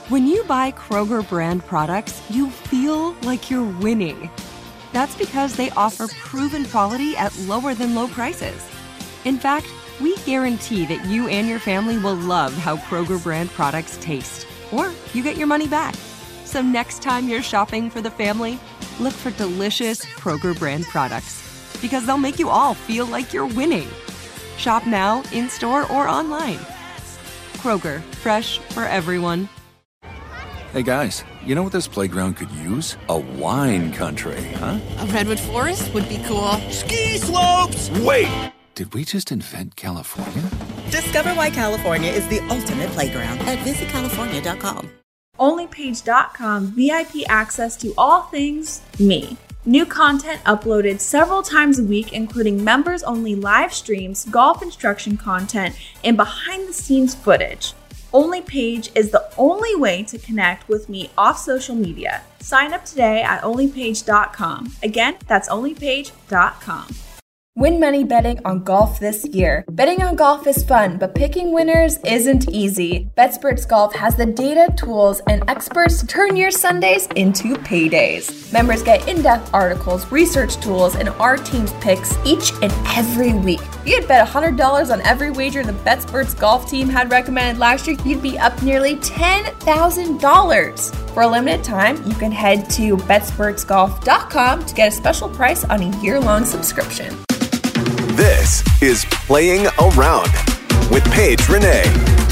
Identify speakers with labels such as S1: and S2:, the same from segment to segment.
S1: When you buy Kroger brand products, you feel like you're winning. That's because they offer proven quality at lower than low prices. In fact, we guarantee that you and your family will love how Kroger brand products taste, or you get your money back. So next time you're shopping for the family, look for delicious Kroger brand products, because they'll make you all feel like you're winning. Shop now, in-store, or online. Kroger, fresh for everyone.
S2: Hey guys, you know what this playground could use? A wine country, huh?
S3: A redwood forest would be cool.
S4: Ski slopes!
S2: Wait! Did we just invent California?
S5: Discover why California is the ultimate playground at visitcalifornia.com.
S6: Onlypage.com VIP access to all things me. New content uploaded several times a week, including members-only live streams, golf instruction content, and behind-the-scenes footage. OnlyPage is the only way to connect with me off social media. Sign up today at onlypage.com. Again, that's onlypage.com. Win money betting on golf this year. Betting on golf is fun, but picking winners isn't easy. BetSperts Golf has the data, tools, and experts to turn your Sundays into paydays. Members get in-depth articles, research tools, and our team's picks each and every week. If you had bet $100 on every wager the BetSperts Golf team had recommended last year, you'd be up nearly $10,000. For a limited time, you can head to BetSpertsGolf.com to get a special price on a year-long subscription.
S7: This is Playing Around with Paige Renee.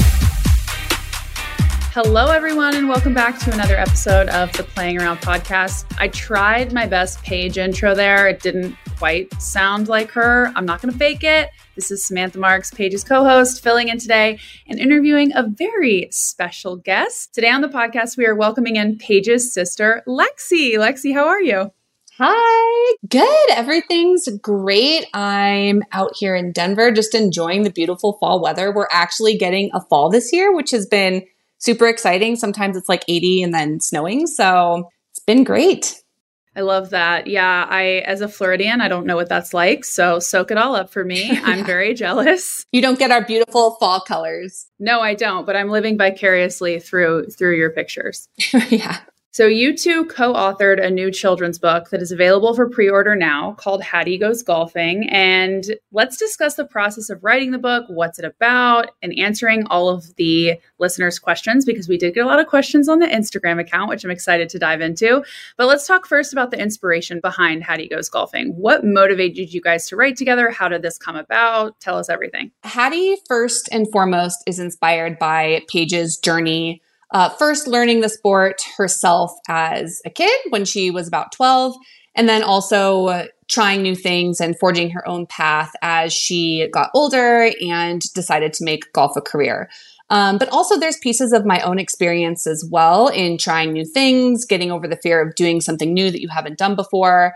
S8: Hello, everyone, and welcome back to another episode of the Playing Around podcast. I tried my best Paige intro there. It didn't quite sound like her. I'm not going to fake it. This is Samantha Marks, Paige's co-host, filling in today and interviewing a very special guest. Today on the podcast, we are welcoming in Paige's sister, Lexi. Lexi, how are you?
S9: Hi, good. Everything's great. I'm out here in Denver, just enjoying the beautiful fall weather. We're actually getting a fall this year, which has been super exciting. Sometimes it's like 80 and then snowing. So it's been great.
S8: I love that. Yeah, as a Floridian, I don't know what that's like. So soak it all up for me. I'm very jealous.
S9: You don't get our beautiful fall colors.
S8: No, I don't, but I'm living vicariously through your pictures.
S9: Yeah.
S8: So you two co-authored a new children's book that is available for pre-order now called Hattie Goes Golfing. And let's discuss the process of writing the book, what's it about, and answering all of the listeners' questions, because we did get a lot of questions on the Instagram account, which I'm excited to dive into. But let's talk first about the inspiration behind Hattie Goes Golfing. What motivated you guys to write together? How did this come about? Tell us everything.
S9: Hattie, first and foremost, is inspired by Paige's journey. First learning the sport herself as a kid when she was about 12, and then also trying new things and forging her own path as she got older and decided to make golf a career. But also there's pieces of my own experience as well in trying new things, getting over the fear of doing something new that you haven't done before.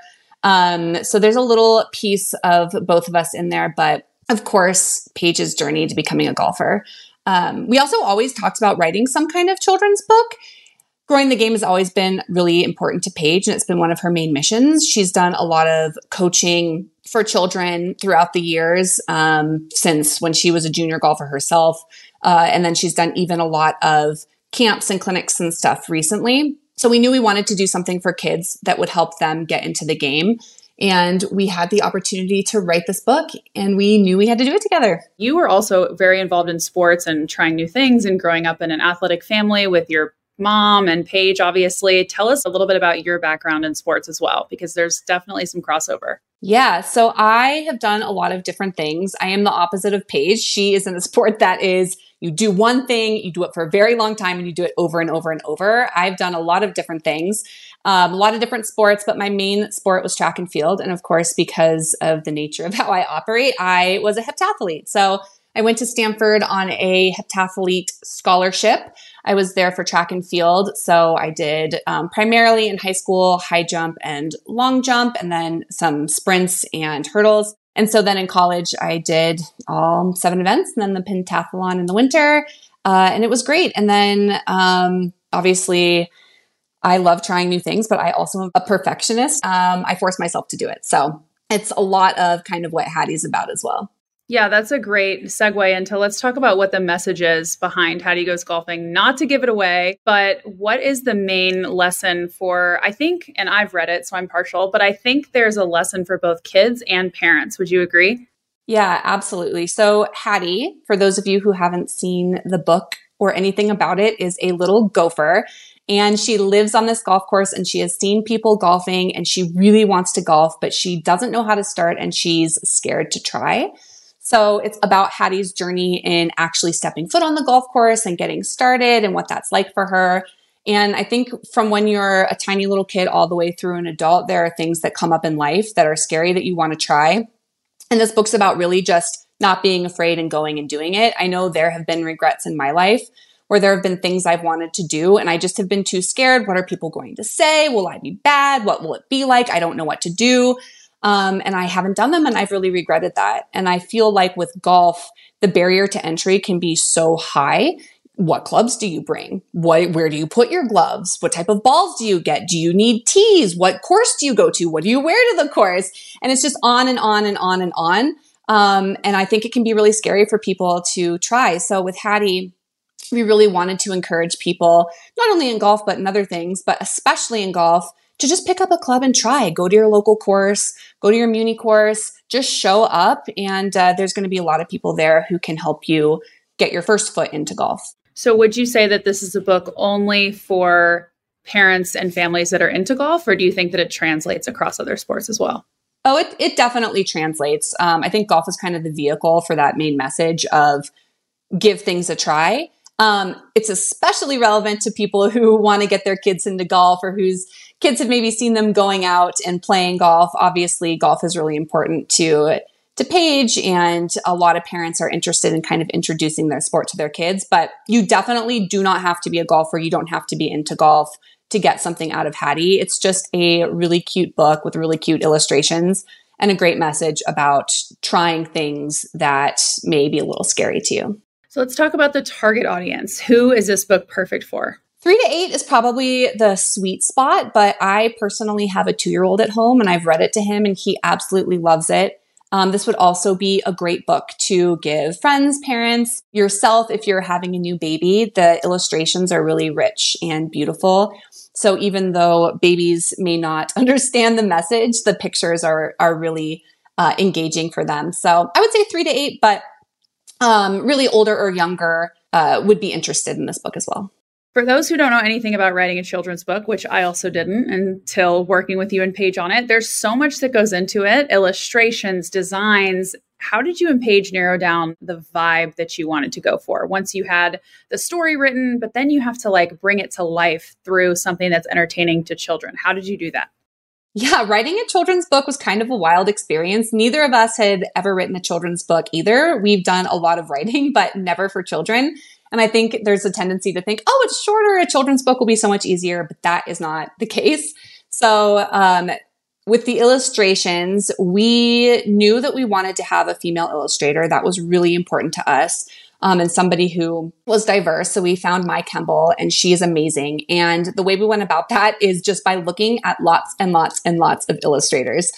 S9: So there's a little piece of both of us in there, but of course, Paige's journey to becoming a golfer. We also always talked about writing some kind of children's book. Growing the game has always been really important to Paige, and it's been one of her main missions. She's done a lot of coaching for children throughout the years, since when she was a junior golfer herself. And then she's done even a lot of camps and clinics and stuff recently. So we knew we wanted to do something for kids that would help them get into the game. And we had the opportunity to write this book, and we knew we had to do it together.
S8: You were also very involved in sports and trying new things and growing up in an athletic family with your mom and Paige, obviously. Tell us a little bit about your background in sports as well, because there's definitely some crossover.
S9: Yeah, so I have done a lot of different things. I am the opposite of Paige. She is in a sport that is, you do one thing, you do it for a very long time, and you do it over and over and over. I've done a lot of different things, a lot of different sports, but my main sport was track and field. And of course, because of the nature of how I operate, I was a heptathlete. So I went to Stanford on a heptathlete scholarship. I was there for track and field. So I did primarily in high school, high jump and long jump, and then some sprints and hurdles. And so then in college, I did all 7 events and then the pentathlon in the winter. And it was great. And then obviously I love trying new things, but I also am a perfectionist. I force myself to do it. So it's a lot of kind of what Hattie's about as well.
S8: Yeah, that's a great segue into let's talk about what the message is behind Hattie Goes Golfing. Not to give it away, but what is the main lesson for, I think, and I've read it, so I'm partial, but I think there's a lesson for both kids and parents. Would you agree?
S9: Yeah, absolutely. So Hattie, for those of you who haven't seen the book or anything about it, is a little gopher. And she lives on this golf course and she has seen people golfing and she really wants to golf, but she doesn't know how to start and she's scared to try. So it's about Hattie's journey in actually stepping foot on the golf course and getting started and what that's like for her. And I think from when you're a tiny little kid all the way through an adult, there are things that come up in life that are scary that you want to try. And this book's about really just not being afraid and going and doing it. I know there have been regrets in my life where there have been things I've wanted to do and I just have been too scared. What are people going to say? Will I be bad? What will it be like? I don't know what to do. And I haven't done them and I've really regretted that. And I feel like with golf, the barrier to entry can be so high. What clubs do you bring? Where do you put your gloves? What type of balls do you get? Do you need tees? What course do you go to? What do you wear to the course? And it's just on and on and on and on. And I think it can be really scary for people to try. So with Hattie, we really wanted to encourage people, not only in golf, but in other things, but especially in golf, to just pick up a club and try. Go to your local course, go to your muni course, just show up. And there's going to be a lot of people there who can help you get your first foot into golf.
S8: So would you say that this is a book only for parents and families that are into golf, or do you think that it translates across other sports as well?
S9: Oh, it definitely translates. I think golf is kind of the vehicle for that main message of give things a try. It's especially relevant to people who want to get their kids into golf or whose kids have maybe seen them going out and playing golf. Obviously, golf is really important to Paige, and a lot of parents are interested in kind of introducing their sport to their kids. But you definitely do not have to be a golfer. You don't have to be into golf to get something out of Hattie. It's just a really cute book with really cute illustrations and a great message about trying things that may be a little scary to you.
S8: So let's talk about the target audience. Who is this book perfect for?
S9: 3 to 8 is probably the sweet spot, but I personally have a 2-year-old at home and I've read it to him and he absolutely loves it. This would also be a great book to give friends, parents, yourself if you're having a new baby. The illustrations are really rich and beautiful. So even though babies may not understand the message, the pictures are really engaging for them. So I would say 3 to 8, but really older or younger would be interested in this book as well.
S8: For those who don't know anything about writing a children's book, which I also didn't until working with you and Paige on it, there's so much that goes into it. Illustrations, designs. How did you and Paige narrow down the vibe that you wanted to go for? Once you had the story written, but then you have to bring it to life through something that's entertaining to children. How did you do that?
S9: Yeah, writing a children's book was kind of a wild experience. Neither of us had ever written a children's book either. We've done a lot of writing, but never for children. And I think there's a tendency to think, oh, it's shorter. A children's book will be so much easier, but that is not the case. So with the illustrations, we knew that we wanted to have a female illustrator. That was really important to us. And somebody who was diverse. So we found Mai Kemble and she is amazing. And the way we went about that is just by looking at lots and lots and lots of illustrators.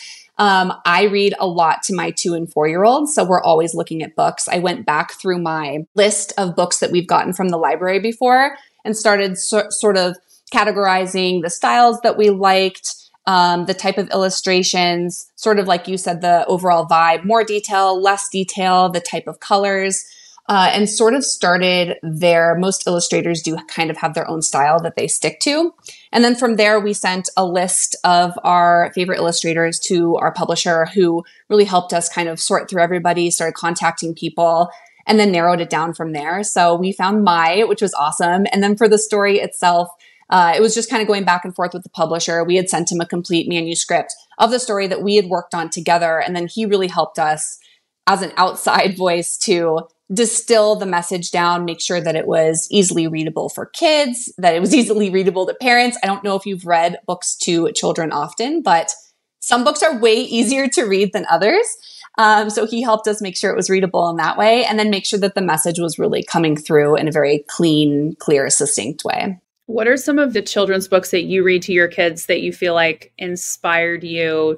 S9: I read a lot to my 2 and 4-year-olds. So we're always looking at books. I went back through my list of books that we've gotten from the library before and started sort of categorizing the styles that we liked, the type of illustrations, sort of like you said, the overall vibe, more detail, less detail, the type of colors. And sort of started there. Most illustrators do kind of have their own style that they stick to. And then from there, we sent a list of our favorite illustrators to our publisher who really helped us kind of sort through everybody, started contacting people, and then narrowed it down from there. So we found Mai, which was awesome. And then for the story itself, it was just kind of going back and forth with the publisher. We had sent him a complete manuscript of the story that we had worked on together. And then he really helped us as an outside voice to distill the message down, make sure that it was easily readable for kids, that it was easily readable to parents. I don't know if you've read books to children often, but some books are way easier to read than others. So he helped us make sure it was readable in that way, and then make sure that the message was really coming through in a very clean, clear, succinct way.
S8: What are some of the children's books that you read to your kids that you feel like inspired you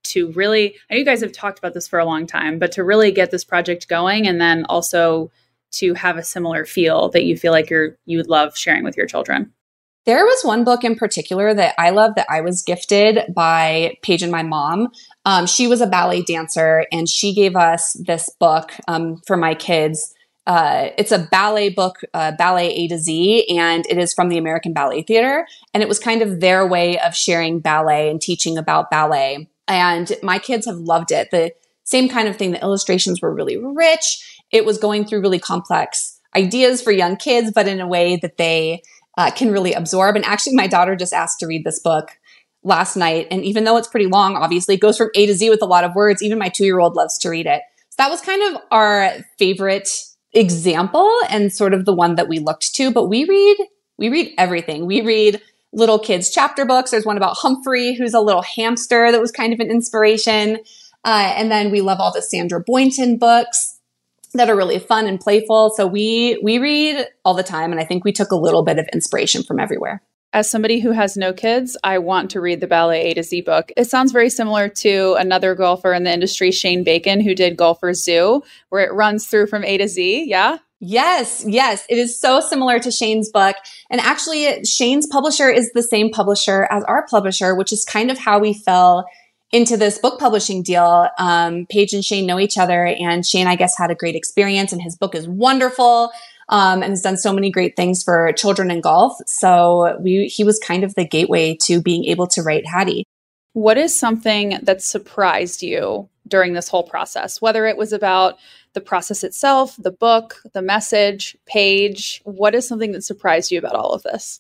S8: to really, I know you guys have talked about this for a long time, but to really get this project going, and then also to have a similar feel that you feel like you would love sharing with your children?
S9: There was one book in particular that I love that I was gifted by Paige and my mom. She was a ballet dancer, and she gave us this book for my kids. It's a ballet book, Ballet A to Z, and it is from the American Ballet Theater. And it was kind of their way of sharing ballet and teaching about ballet. And my kids have loved it. The same kind of thing. The illustrations were really rich. It was going through really complex ideas for young kids, but in a way that they can really absorb. And actually, my daughter just asked to read this book last night. And even though it's pretty long, obviously, it goes from A to Z with a lot of words. Even my 2-year-old loves to read it. So that was kind of our favorite example and sort of the one that we looked to. But we read everything. We read little kids' chapter books. There's one about Humphrey, who's a little hamster that was kind of an inspiration. And then we love all the Sandra Boynton books that are really fun and playful. So we read all the time. And I think we took a little bit of inspiration from everywhere.
S8: As somebody who has no kids, I want to read the Ballet A to Z book. It sounds very similar to another golfer in the industry, Shane Bacon, who did Golfer's Zoo, where it runs through from A to Z. Yeah?
S9: Yes. It is so similar to Shane's book. And actually, Shane's publisher is the same publisher as our publisher, which is kind of how we fell into this book publishing deal. Paige and Shane know each other, and Shane, I guess, had a great experience, and his book is wonderful. And has done so many great things for children in golf. So he was kind of the gateway to being able to write Hattie.
S8: What is something that surprised you during this whole process? Whether it was about the process itself, the book, the message, Paige, what is something that surprised you about all of this?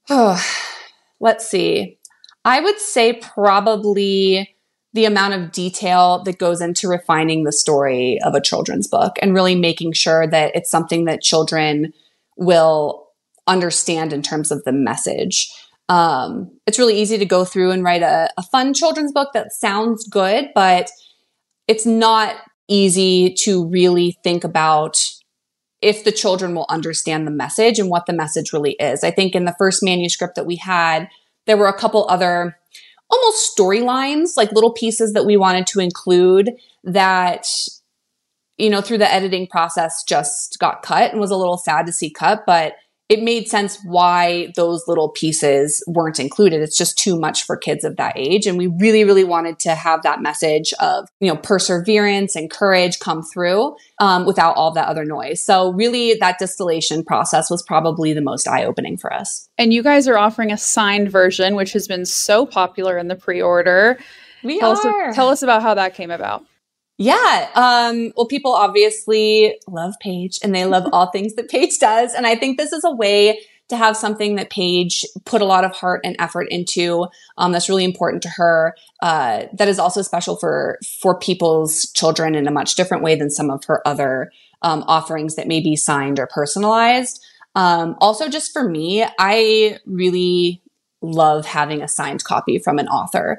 S9: Let's see. I would say probably the amount of detail that goes into refining the story of a children's book and really making sure that it's something that children will understand in terms of the message. It's really easy to go through and write a fun children's book that sounds good, but it's not easy to really think about if the children will understand the message and what the message really is. I think in the first manuscript that we had, there were a couple other almost storylines, like little pieces that we wanted to include that, through the editing process just got cut and was a little sad to see cut, but it made sense why those little pieces weren't included. It's just too much for kids of that age. And we really, really wanted to have that message of, perseverance and courage come through without all that other noise. So really that distillation process was probably the most eye-opening for us.
S8: And you guys are offering a signed version, which has been so popular in the pre-order. Tell us about how that came about.
S9: Yeah. Well, people obviously love Paige and they love all things that Paige does. And I think this is a way to have something that Paige put a lot of heart and effort into, that's really important to her, that is also special for people's children in a much different way than some of her other offerings that may be signed or personalized. Also, just for me, I really love having a signed copy from an author.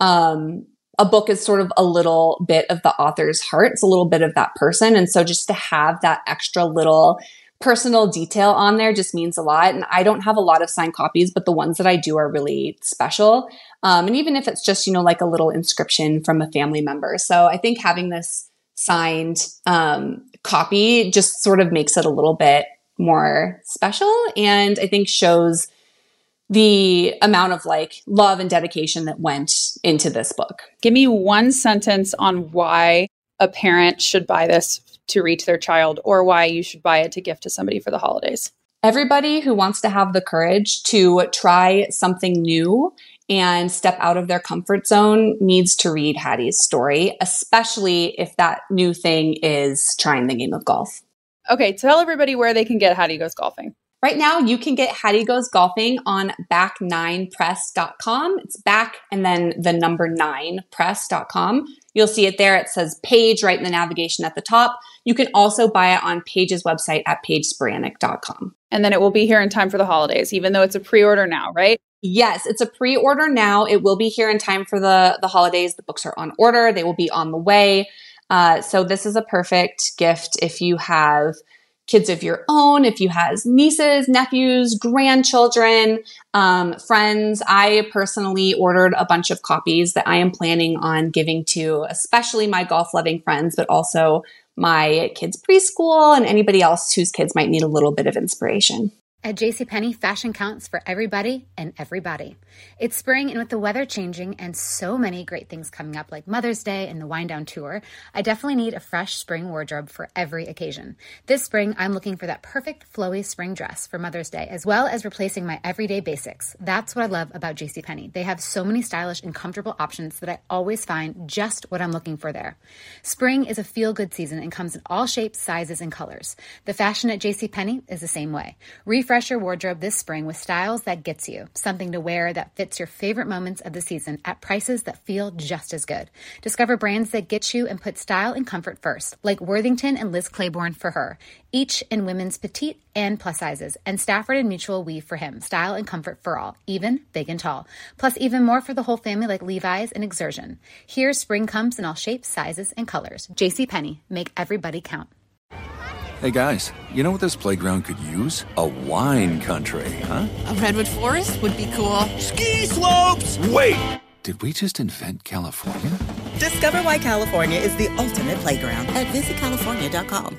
S9: A book is sort of a little bit of the author's heart. It's a little bit of that person. And so just to have that extra little personal detail on there just means a lot. And I don't have a lot of signed copies, but the ones that I do are really special. And even if it's just, like a little inscription from a family member. So I think having this signed copy just sort of makes it a little bit more special. And I think shows the amount of love and dedication that went into this book.
S8: Give me one sentence on why a parent should buy this to reach their child, or why you should buy it to gift to somebody for the holidays.
S9: Everybody who wants to have the courage to try something new and step out of their comfort zone needs to read Hattie's story, especially if that new thing is trying the game of golf.
S8: Okay, tell everybody where they can get Hattie Goes Golfing.
S9: Right now, you can get Hattie Goes Golfing on back9press.com. It's back and then the number 9press.com. You'll see it there. It says Paige right in the navigation at the top. You can also buy it on Paige's website at paigesporanic.com.
S8: And then it will be here in time for the holidays, even though it's a pre-order now, right?
S9: Yes, it's a pre-order now. It will be here in time for the holidays. The books are on order. They will be on the way. So this is a perfect gift if you have kids of your own, if you has nieces, nephews, grandchildren, friends. I personally ordered a bunch of copies that I am planning on giving to especially my golf loving friends, but also my kids' preschool and anybody else whose kids might need a little bit of inspiration.
S4: At JCPenney, fashion counts for everybody and everybody. It's spring, and with the weather changing and so many great things coming up like Mother's Day and the Wind Down Tour, I definitely need a fresh spring wardrobe for every occasion. This spring, I'm looking for that perfect flowy spring dress for Mother's Day, as well as replacing my everyday basics. That's what I love about JCPenney. They have so many stylish and comfortable options that I always find just what I'm looking for there. Spring is a feel-good season and comes in all shapes, sizes, and colors. The fashion at JCPenney is the same way. Refresh your wardrobe this spring with styles that gets you, something to wear that fits your favorite moments of the season at prices that feel just as good. Discover brands that get you and put style and comfort first, like Worthington and Liz Claiborne for her, each in women's petite and plus sizes, and Stafford and Mutual weave for him, style and comfort for all, even big and tall. Plus even more for the whole family like Levi's and Exertion. Here, spring comes in all shapes, sizes, and colors. JCPenney, make everybody count.
S2: Hey guys, you know what this playground could use? A wine country, huh?
S3: A redwood forest would be cool.
S7: Ski slopes! Wait!
S2: Did we just invent California?
S5: Discover why California is the ultimate playground at visitcalifornia.com.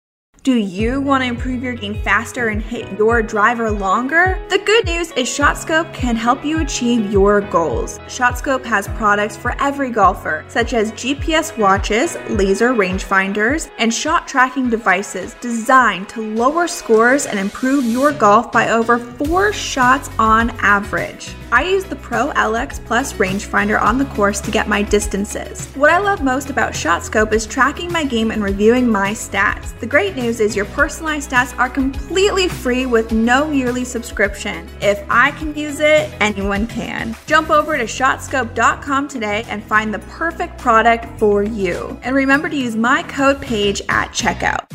S6: Do you want to improve your game faster and hit your driver longer? The good news is ShotScope can help you achieve your goals. ShotScope has products for every golfer, such as GPS watches, laser rangefinders, and shot tracking devices designed to lower scores and improve your golf by over 4 shots on average. I use the Pro LX Plus rangefinder on the course to get my distances. What I love most about ShotScope is tracking my game and reviewing my stats. The great news is your personalized stats are completely free with no yearly subscription. If I can use it, anyone can. Jump over to shotscope.com today and find the perfect product for you. And remember to use my code PAIGE at checkout.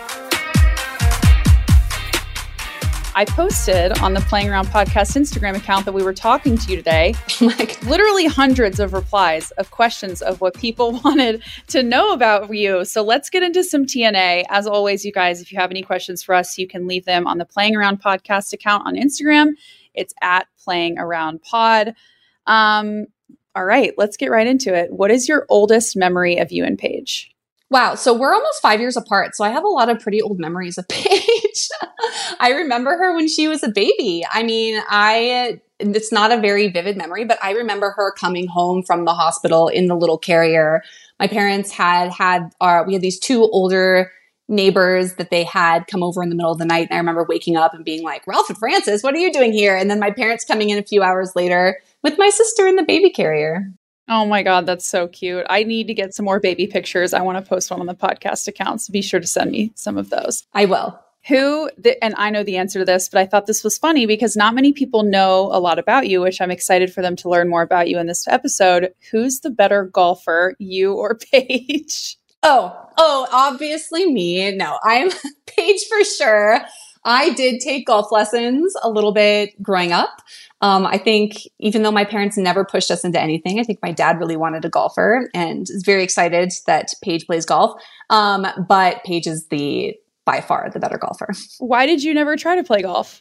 S8: I posted on the Playing Around podcast Instagram account that we were talking to you today. Literally hundreds of replies of questions of what people wanted to know about you. So let's get into some TNA. As always, you guys, if you have any questions for us, you can leave them on the Playing Around podcast account on Instagram. It's at Playing Around Pod. All right, let's get right into it. What is your oldest memory of you and Paige?
S9: Wow. So we're almost 5 years apart. So I have a lot of pretty old memories of Paige. I remember her when she was a baby. I mean, it's not a very vivid memory, but I remember her coming home from the hospital in the little carrier. My parents we had these 2 older neighbors that they had come over in the middle of the night. And I remember waking up and being like, Ralph and Francis, what are you doing here? And then my parents coming in a few hours later with my sister in the baby carrier.
S8: Oh my God, that's so cute. I need to get some more baby pictures. I want to post one on the podcast account. So be sure to send me some of those.
S9: I will.
S8: And I know the answer to this, but I thought this was funny because not many people know a lot about you, which I'm excited for them to learn more about you in this episode. Who's the better golfer, you or Paige?
S9: Oh, obviously me. No, I'm Paige for sure. I did take golf lessons a little bit growing up. I think even though my parents never pushed us into anything, I think my dad really wanted a golfer and is very excited that Paige plays golf. But Paige is by far the better golfer.
S8: Why did you never try to play golf?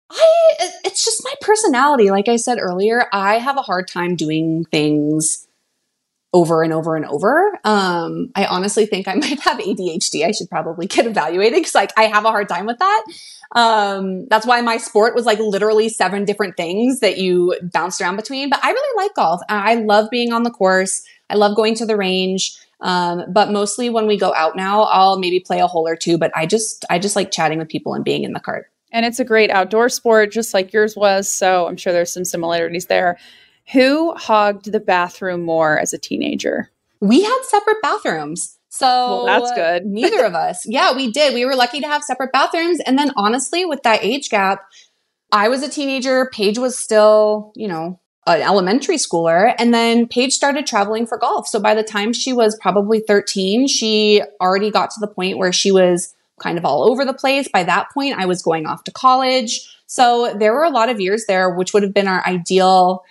S9: It's just my personality. Like I said earlier, I have a hard time doing things over and over and over. I honestly think I might have ADHD. I should probably get evaluated because I have a hard time with that. That's why my sport was literally 7 different things that you bounced around between. But I really like golf. I love being on the course. I love going to the range. But mostly when we go out now, I'll maybe play a hole or 2, but I just like chatting with people and being in the cart.
S8: And it's a great outdoor sport, just like yours was. So I'm sure there's some similarities there. Who hogged the bathroom more as a teenager?
S9: We had separate bathrooms. So
S8: well, that's good.
S9: Neither of us. Yeah, we did. We were lucky to have separate bathrooms. And then honestly, with that age gap, I was a teenager. Paige was still, an elementary schooler. And then Paige started traveling for golf. So by the time she was probably 13, she already got to the point where she was kind of all over the place. By that point, I was going off to college. So there were a lot of years there, which would have been our ideal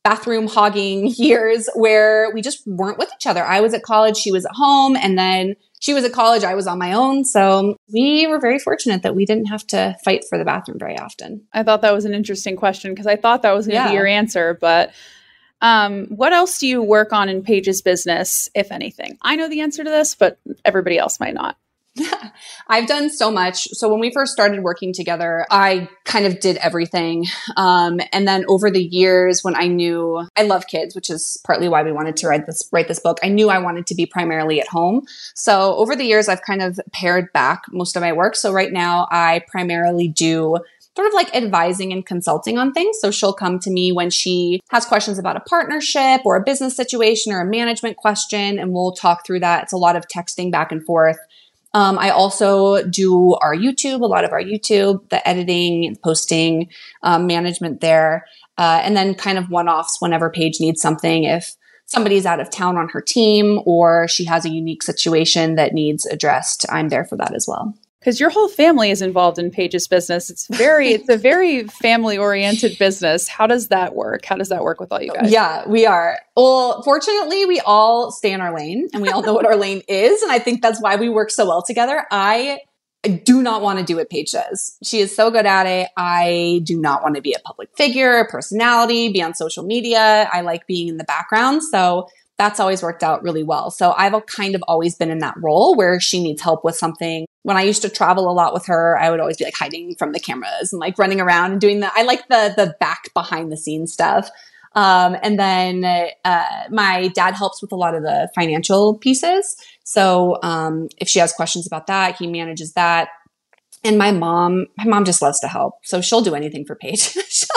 S9: bathroom hogging years where we just weren't with each other. I was at college, she was at home, and then she was at college, I was on my own. So we were very fortunate that we didn't have to fight for the bathroom very often.
S8: I thought that was an interesting question because I thought that was going to be your answer. But what else do you work on in Paige's business, if anything? I know the answer to this, but everybody else might not.
S9: I've done so much. So when we first started working together, I kind of did everything. And then over the years, when I knew I love kids, which is partly why we wanted to write this book, I knew I wanted to be primarily at home. So over the years, I've kind of pared back most of my work. So right now, I primarily do sort of like advising and consulting on things. So she'll come to me when she has questions about a partnership or a business situation or a management question, and we'll talk through that. It's a lot of texting back and forth. I also do our YouTube, a lot of our YouTube, the editing, posting, management there, and then kind of one-offs whenever Paige needs something. If somebody's out of town on her team or she has a unique situation that needs addressed, I'm there for that as well.
S8: Because your whole family is involved in Paige's business. It's a very family-oriented business. How does that work? How does that work with all you guys?
S9: Yeah, we are. Well, fortunately, we all stay in our lane and we all know what our lane is. And I think that's why we work so well together. I do not want to do what Paige does. She is so good at it. I do not want to be a public figure, a personality, be on social media. I like being in the background. So that's always worked out really well. So I've kind of always been in that role where she needs help with something. When I used to travel a lot with her, I would always be like hiding from the cameras and like running around and doing I like the back behind the scenes stuff. And then my dad helps with a lot of the financial pieces. So if she has questions about that, he manages that. And my mom just loves to help. So she'll do anything for Paige.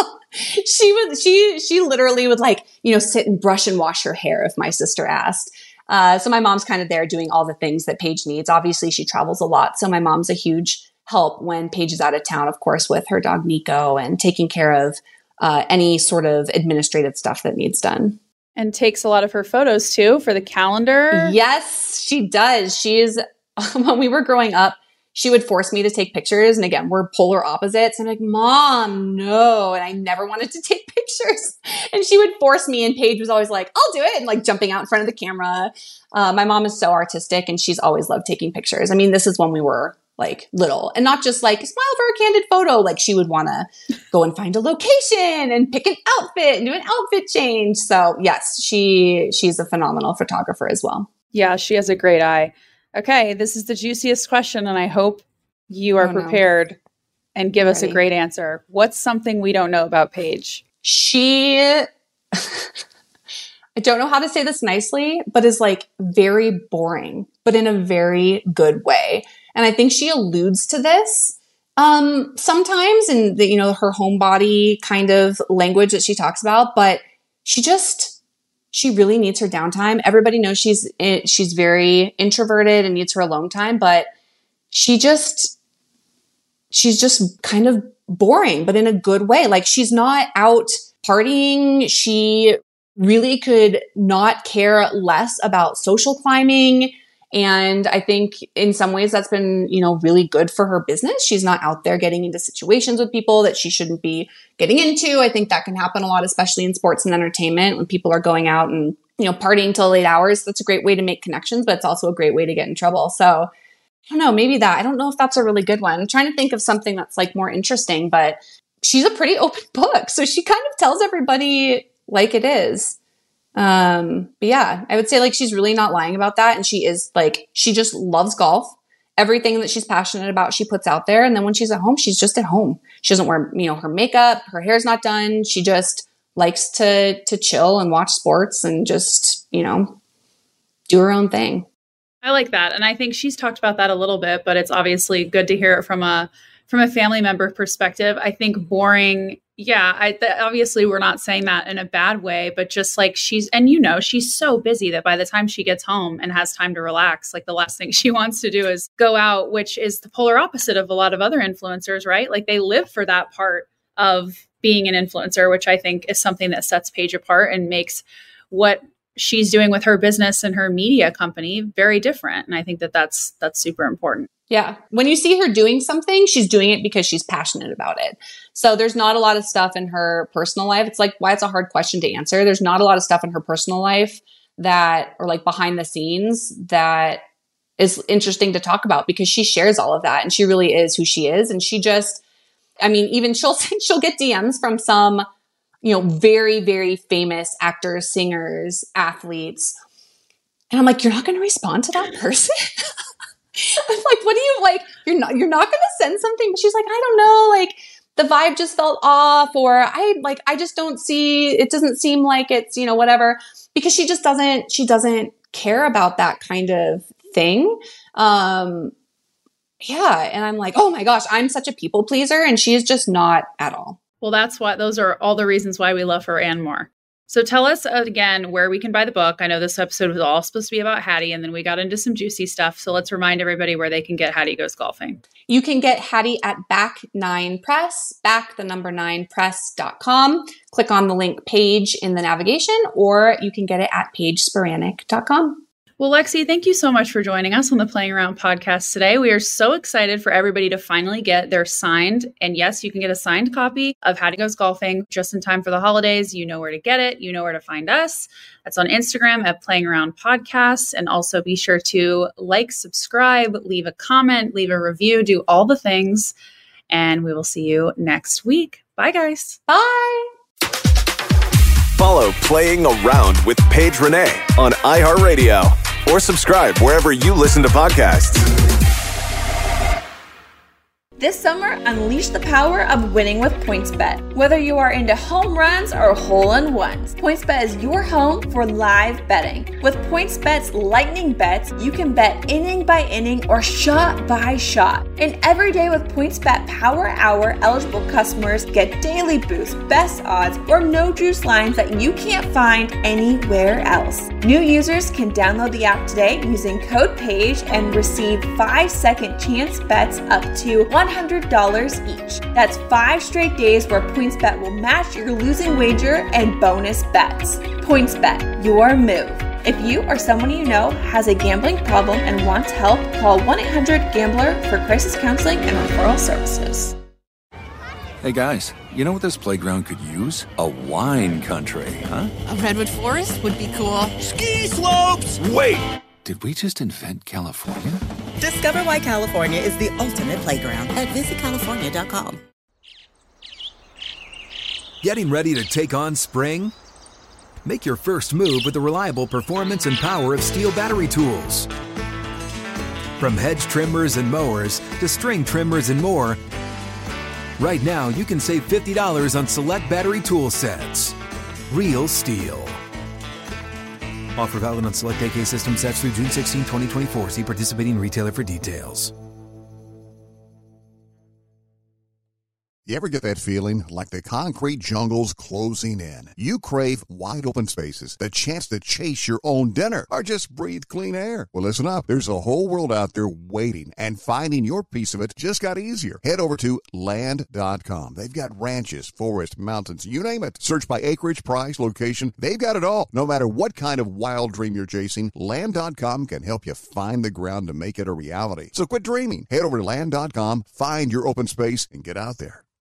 S9: She literally would like, sit and brush and wash her hair if my sister asked. So my mom's kind of there doing all the things that Paige needs. Obviously she travels a lot. So my mom's a huge help when Paige is out of town, of course, with her dog Nico and taking care of any sort of administrative stuff that needs done.
S8: And takes a lot of her photos too for the calendar.
S9: Yes, she does. When we were growing up, she would force me to take pictures. And again, we're polar opposites. I'm like, Mom, no. And I never wanted to take pictures. And she would force me. And Paige was always like, I'll do it. And like jumping out in front of the camera. My mom is so artistic and she's always loved taking pictures. I mean, this is when we were like little and not just like smile for a candid photo. Like she would want to go and find a location and pick an outfit and do an outfit change. So yes, she's a phenomenal photographer as well.
S8: Yeah, she has a great eye. Okay, this is the juiciest question, and I hope you are prepared and give us a great answer. What's something we don't know about Paige?
S9: I don't know how to say this nicely, but is like very boring, but in a very good way. And I think she alludes to this sometimes in her homebody kind of language that she talks about, but she really needs her downtime. Everybody knows she's very introverted and needs her alone time, but she's just kind of boring, but in a good way. Like she's not out partying. She really could not care less about social climbing. And I think in some ways that's been, really good for her business. She's not out there getting into situations with people that she shouldn't be getting into. I think that can happen a lot, especially in sports and entertainment when people are going out and, partying till late hours. That's a great way to make connections, but it's also a great way to get in trouble. So I don't know, maybe that. I don't know if that's a really good one. I'm trying to think of something that's like more interesting, but she's a pretty open book. So she kind of tells everybody like it is. But yeah, I would say like she's really not lying about that. And she just loves golf. Everything that she's passionate about, she puts out there. And then when she's at home, she's just at home. She doesn't wear, her makeup, her hair's not done. She just likes to chill and watch sports and just, do her own thing.
S8: I like that. And I think she's talked about that a little bit, but it's obviously good to hear it from a family member perspective. I think boring. Yeah, obviously we're not saying that in a bad way, but just like she's so busy that by the time she gets home and has time to relax, like the last thing she wants to do is go out, which is the polar opposite of a lot of other influencers, right? Like they live for that part of being an influencer, which I think is something that sets Paige apart and makes what she's doing with her business and her media company very different. And I think that that's super important.
S9: Yeah. When you see her doing something, she's doing it because she's passionate about it. So there's not a lot of stuff in her personal life. It's like why it's a hard question to answer. There's not a lot of stuff in her personal life that, or like behind the scenes, that is interesting to talk about because she shares all of that and she really is who she is. And she just, I mean, even she'll get DMs from some, very, very famous actors, singers, athletes. And I'm like, you're not going to respond to that person? I'm like, what do you like? You're not going to send something. She's like, I don't know. Like the vibe just felt off, or I just don't see, it doesn't seem like it's, whatever, because she doesn't care about that kind of thing. Yeah. And I'm like, oh my gosh, I'm such a people pleaser. And she is just not at all.
S8: Well, those are all the reasons why we love her and more. So tell us again where we can buy the book. I know this episode was all supposed to be about Hattie, and then we got into some juicy stuff. So let's remind everybody where they can get Hattie Goes Golfing.
S9: You can get Hattie at Back 9 Press, back9press.com. Click on the link page in the navigation, or you can get it at pagespiranic.com.
S8: Well, Lexi, thank you so much for joining us on the Playing Around podcast today. We are so excited for everybody to finally get their signed, and yes, you can get a signed copy of Hattie Goes Golfing just in time for the holidays. You know where to get it. You know where to find us. That's on Instagram at Playing Around Podcasts. And also be sure to like, subscribe, leave a comment, leave a review, do all the things. And we will see you next week. Bye, guys.
S9: Bye.
S7: Follow Playing Around with Paige Renee on iHeartRadio or subscribe wherever you listen to podcasts.
S6: This summer, unleash the power of winning with PointsBet. Whether you are into home runs or hole-in-ones, PointsBet is your home for live betting. With PointsBet's lightning bets, you can bet inning by inning or shot by shot. And every day with PointsBet Power Hour, eligible customers get daily boosts, best odds, or no juice lines that you can't find anywhere else. New users can download the app today using code PAGE and receive 5-second chance bets up to $100 each. That's 5 straight days where PointsBet will match your losing wager and bonus bets. PointsBet, your move. If you or someone you know has a gambling problem and wants help, call 1-800-GAMBLER for crisis counseling and referral services.
S2: Hey guys, you know what this playground could use? A wine country, huh?
S3: A redwood forest would be cool.
S10: Ski slopes!
S2: Wait! Did we just invent California?
S5: Discover why California is the ultimate playground at visitcalifornia.com.
S10: Getting ready to take on spring? Make your first move with the reliable performance and power of Steel battery tools. From hedge trimmers and mowers to string trimmers and more, right now you can save $50 on select battery tool sets. Real Steel. Offer valid on select AK system sets through June 16, 2024. See participating retailer for details.
S11: You ever get that feeling like the concrete jungle's closing in? You crave wide open spaces, the chance to chase your own dinner, or just breathe clean air. Well, listen up. There's a whole world out there waiting, and finding your piece of it just got easier. Head over to Land.com. They've got ranches, forests, mountains, you name it. Search by acreage, price, location. They've got it all. No matter what kind of wild dream you're chasing, Land.com can help you find the ground to make it a reality. So quit dreaming. Head over to Land.com, find your open space, and get out there.